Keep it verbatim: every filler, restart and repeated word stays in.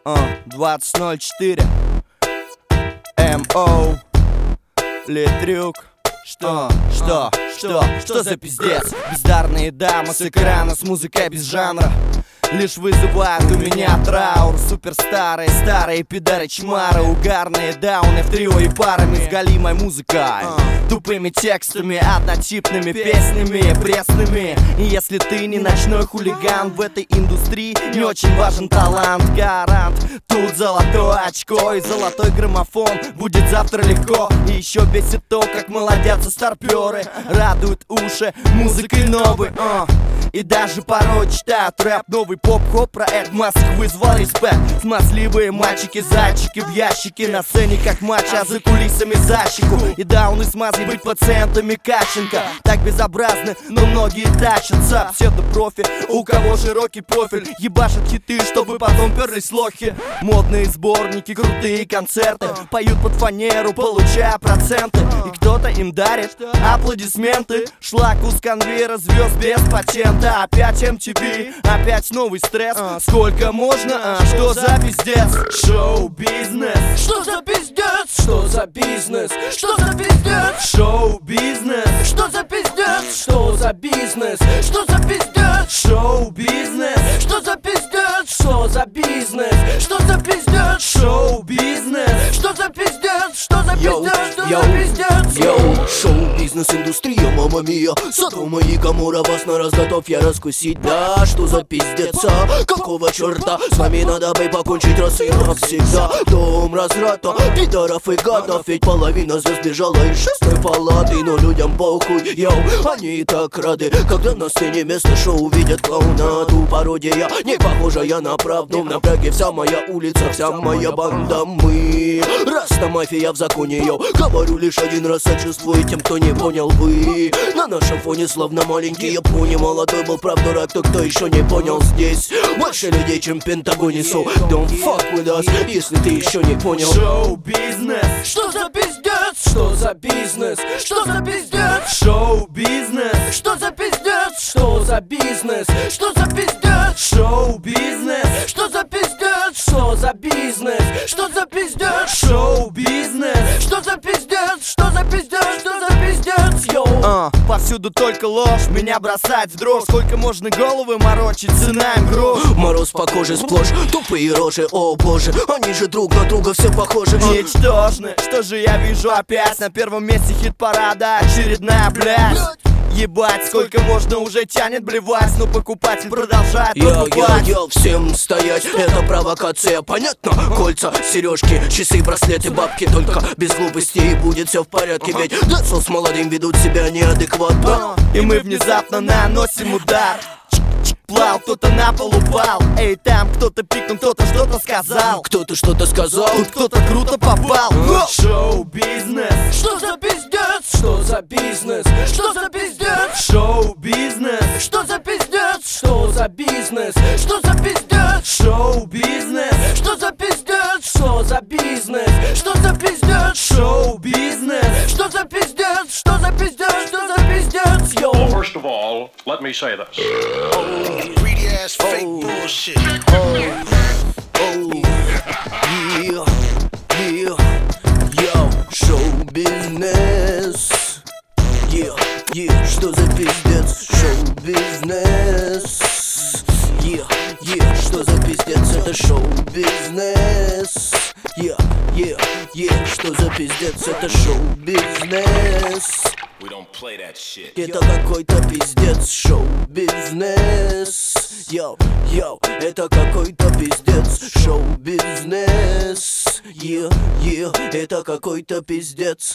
двадцать ноль четыре МО Литрюк. Что, что, что, что за пиздец? Бездарные дамы с экрана, с музыкой без жанра лишь вызывают у меня траур. Суперстарые, старые пидары чмары, угарные дауны в трио и парами с галимой музыкой, тупыми текстами, однотипными песнями, пресными. И если ты не ночной хулиган в этой индустрии, не очень важен талант, гарант. Тут золотое очко и золотой граммофон, будет завтра легко. И еще бесит то, как молодятся старперы, радуют уши музыкой новой, uh. И даже порой читают рэп, новый поп-хоп, проект массах вызвал респект. Смазливые мальчики-зайчики в ящике, на сцене как матч, а за кулисами защику. И дауны смазли быть пациентами Каченко. Так безобразны, но многие тащатся. Псевдопрофи, у кого широкий профиль, ебашат хиты, чтобы потом перлись лохи. Модные сборники, крутые концерты, поют под фанеру, получая проценты. И кто-то им дарит аплодисменты. Шлаку с конвейера звезд без патента. Опять эм ти ви, опять новый стресс. Сколько можно, а? Что за пиздец? Шоу-бизнес. Что за пиздец? Что за бизнес? Что за пиздец? Шоу-бизнес. Что за пиздец? Что за бизнес? Что за пиздец? Шоу-бизнес. Что за пиздец? Что за бизнес? Что за пиздец? Шоу-бизнес. Что за пиздец? Что за пиздец? Что за пиздец? Йоу, шоу-бизнес, индустрия, мама мия, Содома и Гоморра, вас на разготовь я раскусить. Да, что за пиздец, а? Какого черта? С вами надо бы покончить раз и навсегда. Дом разврата, пидоров и гадов, ведь половина звезд бежала из шестой палаты. Но людям похуй, йоу, они и так рады, когда на сцене вместо шоу видят клоуна. Ту пародия, не похожая на правду. В напряге вся моя улица, вся моя банда. Мы Раста мафия в законе, йоу. Говорю лишь один раз, сочувствую тем, кто не понял. Вы на нашем фоне словно маленькие пони. Молодой был правда рак, то кто еще не понял. Здесь больше людей, чем в Пентагоне. So don't fuck with us, если ты еще не понял. Шоу-бизнес. Что за пиздец? Что за бизнес? Что за пиздец? Шоу-бизнес. Что за пиздец? Что за бизнес? Что за пиздец? Шоу-бизнес. Что за пиздец? Что за бизнес? Что за пиздец? Шоу-бизнес. Что за пиздец? Что за пиздец? Что за пиздец? Йоу. А, повсюду только ложь, меня бросать в дрожь. Сколько можно головы морочить, цена им грош. Мороз по коже сплошь, тупые рожи, о боже, они же друг на друга все похожи. Ничтожны, что же я вижу опять? На первом месте хит-парада очередная блядь. Ебать, сколько можно уже тянет блевать, но покупатель продолжает покупать. Йо-йо-йо, всем стоять, это провокация, понятно? Кольца, сережки, часы, браслеты, бабки, только без глупостей будет все в порядке. Ведь дацл с молодым ведут себя неадекватно. И мы внезапно наносим удар. Плал, кто-то на пол упал. Эй, там кто-то пикнул, кто-то что-то сказал. Кто-то что-то сказал, тут кто-то круто попал. Шоу-бизнес. Что за пиздец? Что за бизнес? Что за пиздец? Шоу-бизнес. Что за пиздец? Что за бизнес? Что за пиздец? Шоу-бизнес. Что за пиздец? Что за бизнес? Что за пиздец? Шоу-бизнес. Что за пиздец? Что за пиздец? Что за пиздец? Йоу. Well, first of all, let me say this. Greedy ass fake bullshit. oh, yeah, yeah, yo, шоу-бизнес. Yeah, yeah, что за пиздец? Шоу-бизнес. Yeah, yeah, что за пиздец? Это шоу-бизнес. Yeah, yeah, yeah, что за пиздец? Это шоу-бизнес. We don't play that shit. Это какой-то пиздец, шоу-бизнес. Йоу, йоу, это какой-то пиздец, шоу-бизнес. Е, е, это какой-то пиздец.